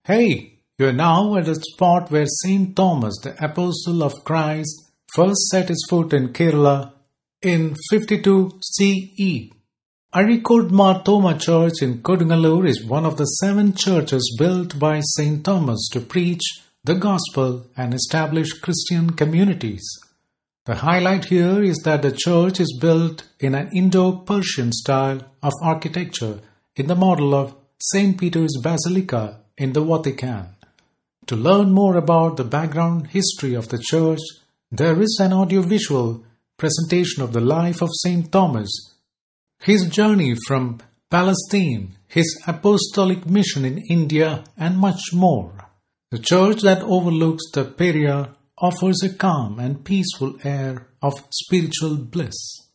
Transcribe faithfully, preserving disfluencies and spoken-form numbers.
Hey, you're now at a spot where Saint Thomas, the Apostle of Christ, first set his foot in Kerala in fifty-two C E. Arikod Mar Thoma Church in Kodungalur is one of the seven churches built by Saint Thomas to preach the gospel and establish Christian communities. The highlight here is that the church is built in an Indo-Persian style of architecture in the model of Saint Peter's Basilica in the Vatican. To learn more about the background history of the church, there is an audiovisual presentation of the life of Saint Thomas, his journey from Palestine, his apostolic mission in India, and much more. The church that overlooks the Periyar offers a calm and peaceful air of spiritual bliss.